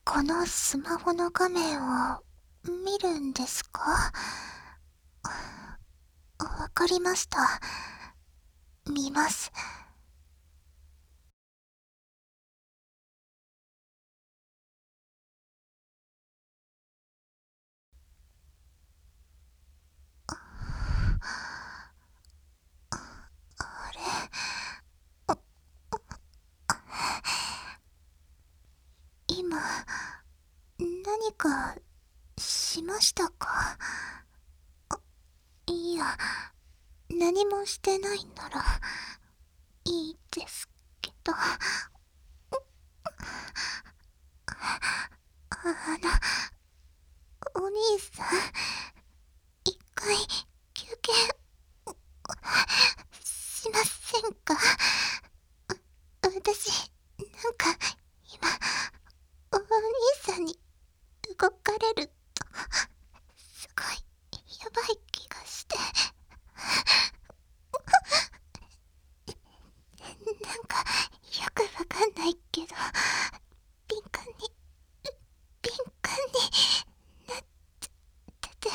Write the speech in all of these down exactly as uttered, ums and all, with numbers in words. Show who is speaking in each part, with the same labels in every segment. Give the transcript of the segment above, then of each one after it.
Speaker 1: このスマホの画面を見るんですか？わかりました。見ます。あれ、今、何かしましたか？いや、何もしてないならいいですけど。あの、お兄さん、一回休憩しませんか？私、なんか今、お兄さんに動かれると、すごいやばい気がして。なんか、よくわかんないけど、敏感に、敏感になってて。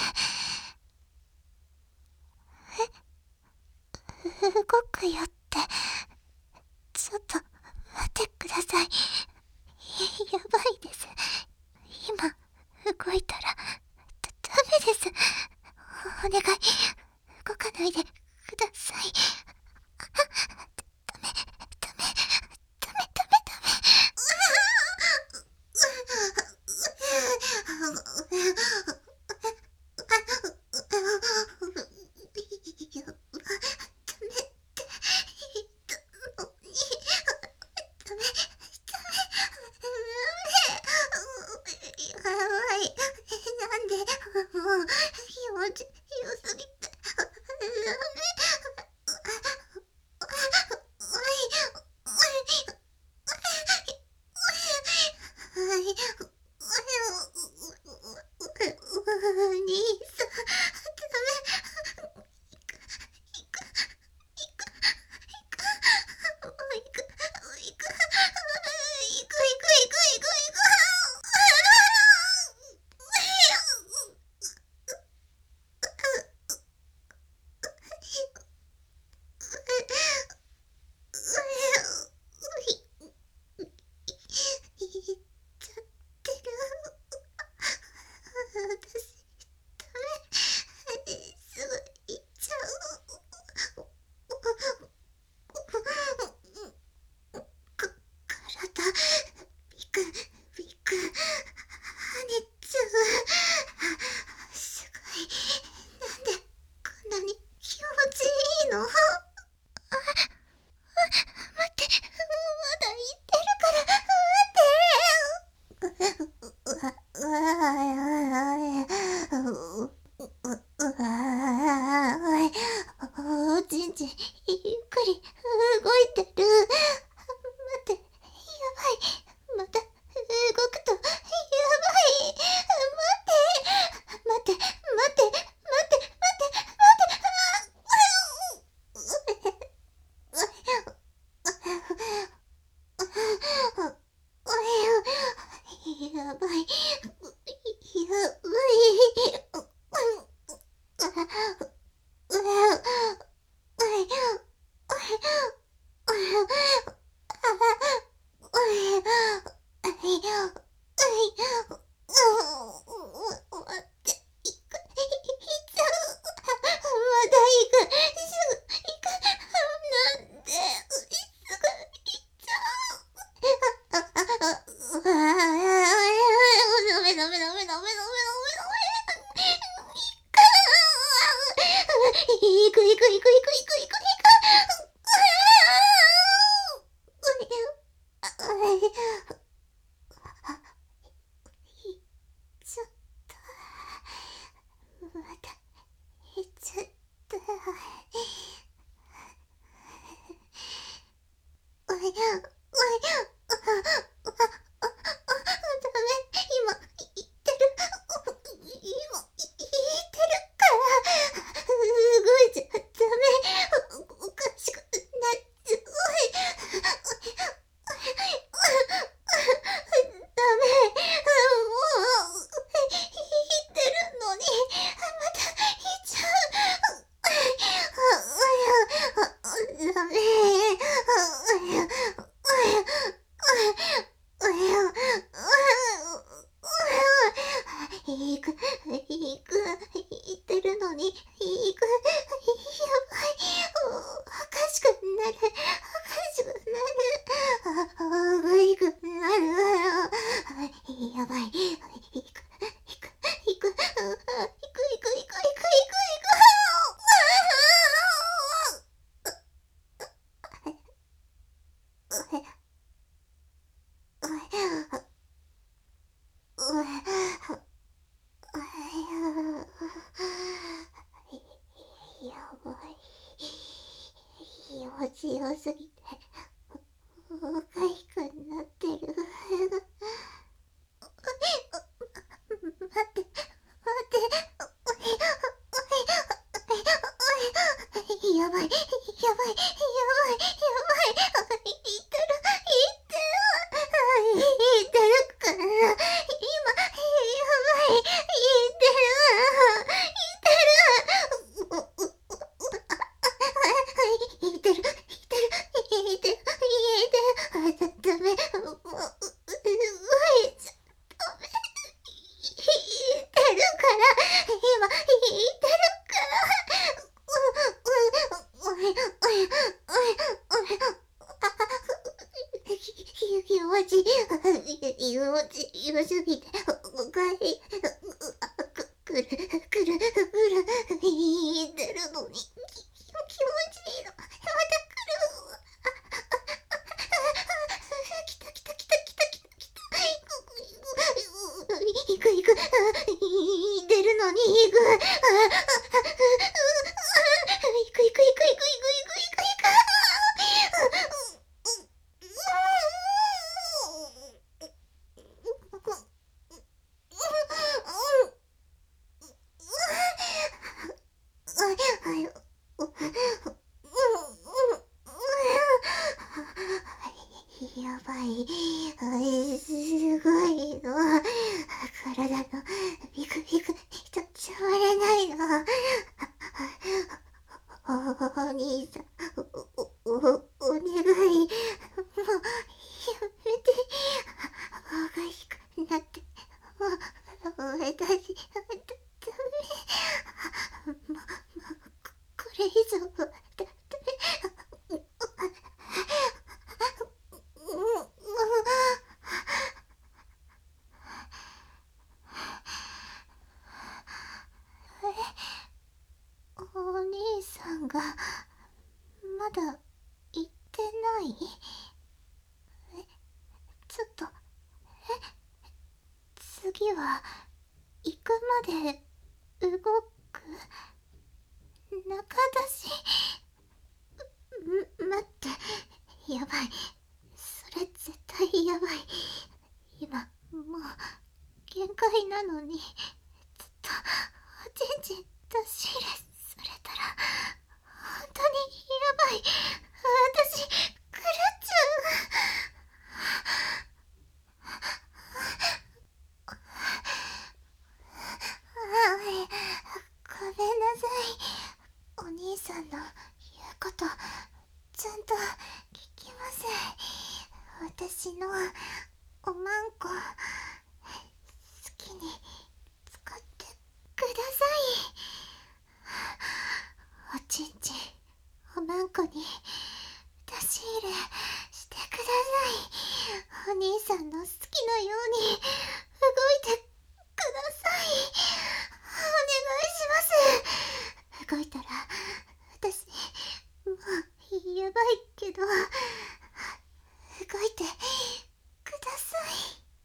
Speaker 1: え、動くよって、ちょっと待ってください。やばいです。今、動いたら、ダメです。お願い、動かないでください。ダメ、ダメ、ダメ、ダメ、ダメ。やばい。なんで、もう、気持ちよすぎて。ダメ。はい。お兄さん、ダメ。行く、行く、行く、行く、行く、行く、行く、行く、行っちゃってる。私、ダメ。すぐ行っちゃう。か、体、ビクビク跳ねちゃう。すごい。なんでこんなに気持ちいいの？待って、まだ言ってるから。待って。うわ、うわ、うわ、おちんちん、ゆっくり動いてる。待って、やばい。また動くと、やばい。待って、待って、待って、待って、待って、待って、やばい。やばい。ダメダメダメダメダメダメ。いくいくいくいくいくいくいく。ちょっと、また減っちゃった。おい、おい、 強すぎておかしくなってる。待って待って、やばいやばいやばいやばい、言ってる言ってる言ってるから、今やばい、言ってる言ってる言ってる言ってる言ってる言ってる言ってる、ダメ、もうううういちゃダメ、言ってるから、今言ってるから、おいおいおいおいおい、気持ちいい気持ちよすぎておかしい、くるくるくる言ってるのに気持ちいいの、また来る、来た来た来た来た来た来た、行く行く、言ってるのに行く、行く行く行く行く行く行く行く行く、やばい、すごいの、体のビクビク止まらないの、お兄さん、おおおお願い、もうやめて、おかしくなって、もう私ダメ、もうもうこれ以上はダメ、お兄さんがまだ行ってない？え、ちょっと、え、次は行くまで動く？中出し？ん、待って、やばい、それ絶対やばい、今もう限界なのに、ずっとおちんちん出し入れされたら本当にやばい、私狂っちゃう。ごめんなさい、お兄さんの言うことちゃんと聞きます。私のおまんこ好きに使ってください。おちんちんおまんこに出し入れしてください。お兄さんの好きなように動いてください。お願いします。動いたら私もうやばいけど動いてください。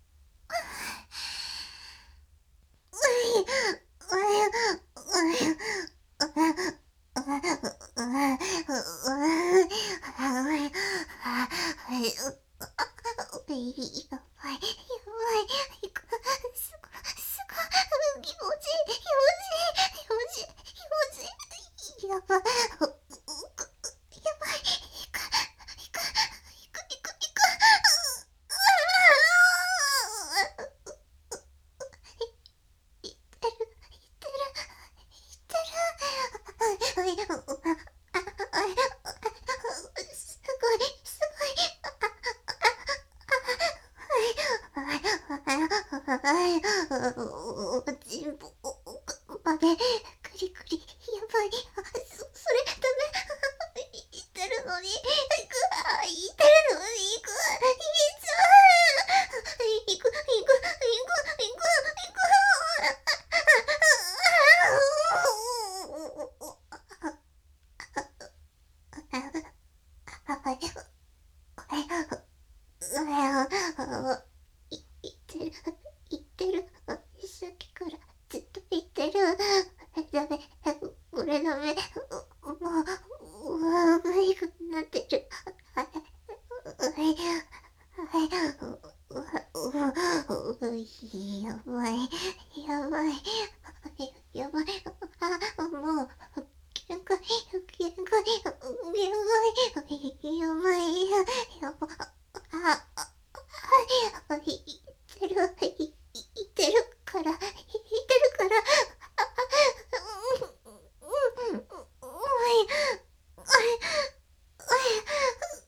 Speaker 1: やばい、やばい、すご、すご、気持ちいい、気持ちいい、気持ちいい、気持ちいい、やばい、やばい、行く、行く、行く、行く、行く、いってる、いってる、いってる、すごい、すごい、おちんぽまでクリクリ、やばい、そそれダメ、言ってるのに行く、言ってるのに行く、言っちゃう、行く行く行く行く行く、言ってる言ってる、 やばい、やばい、やばい、あ、もう、限界、限界、限界、やばい、やば、あ、あ、はい、いってる、い、いってるから、いってるから、うん、うん、うん、おい、おい、おい、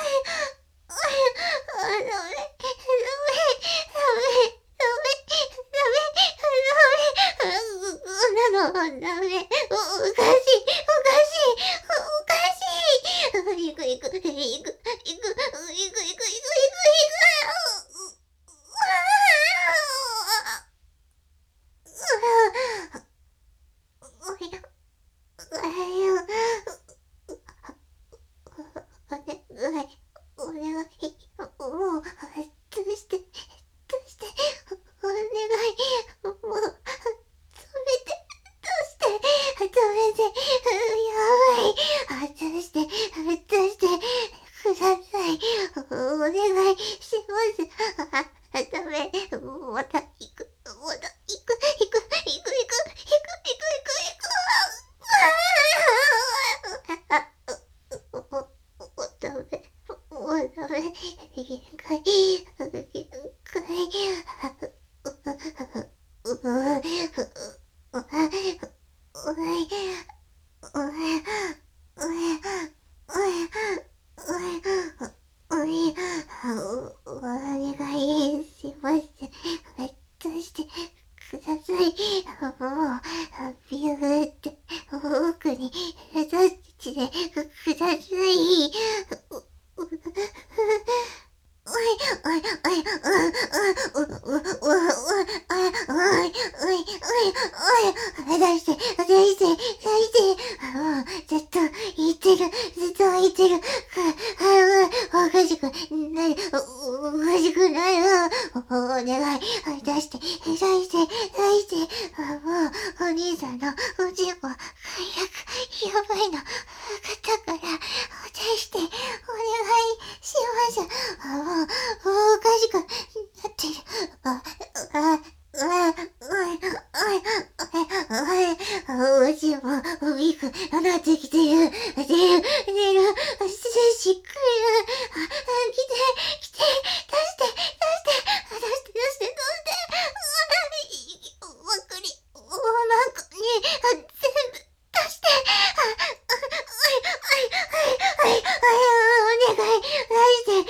Speaker 1: お願い、もう、どうして、どうして、お願い、もう、止めて、どうして、止めて、やばい、どうして、どうして、ください、お願いします。あ、ダメ、また行く、また行く、行く、行く、行く、行く、行く、行く、行く、ああ、ダメ。もうダメ、限界、限界、うううお願いします。出してください。もう、ビューって奥に出してください。おい、おい、おい、おい、おい、おい、おい、おい、おい、おい、出して、出して、出して、もう、ずっと言ってる、ずっと言ってる、おかしくない、おかしくない、お願い、出して、出して、出して、もう、お兄さんのおちんこ、快楽、やばいの、肩から、出して、お願いします。もう、もうおかしくなってる。あ、あ、あ、おい、おい、おい、おい、おしも、おびく、なってきてる。出る、出る、し、くる。あ、来て、来て、出して、出して、出して、出して、出して、あ、わかり、おまんこに、全部、出して、あ、おい、おい、おい、おい、おい、お願い、出して、出して、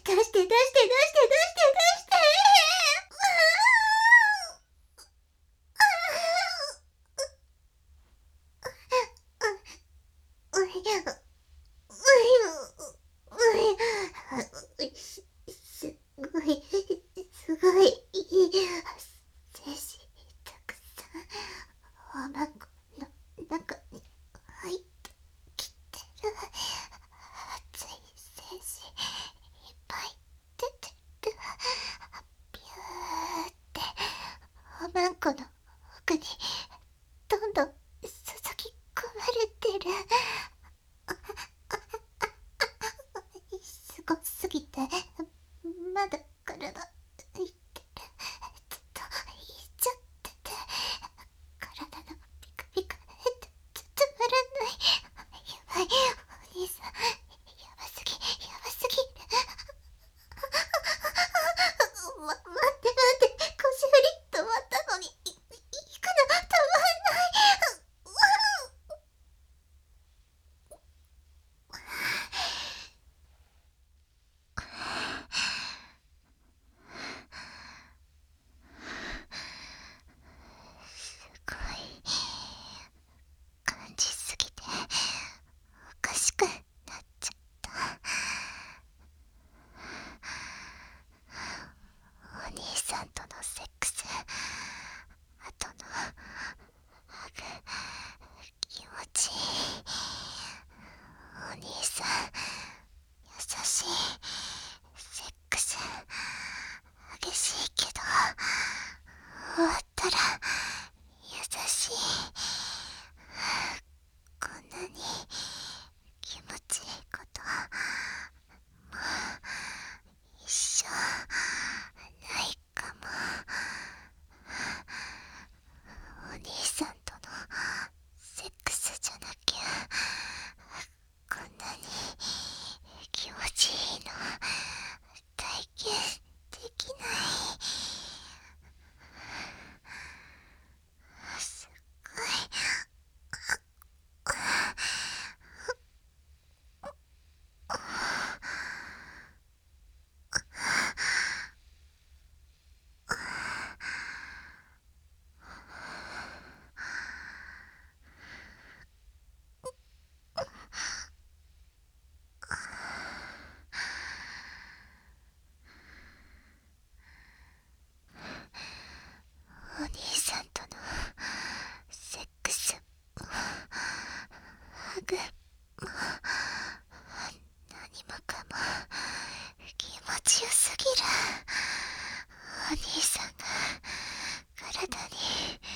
Speaker 1: 出して、出して、出して、出して、出して、出して、おい、おい、おい、おい、すごい、すごい、いい、精子、たくさん、おまんこの中に入ってきてる。熱い精子、いっぱい出てる。ビューって、おまんこの奥に、どんどん注ぎ込まれてる。すごすぎて、まだ体、いってる。ずっと、いっちゃってて、体のピカピカ、止まらない。やばい、お兄さん、やばすぎ、やばすぎ。ま、待って待って、腰振り止まったのに、い、いくの、止まんない。 すぎる。お兄さんが体に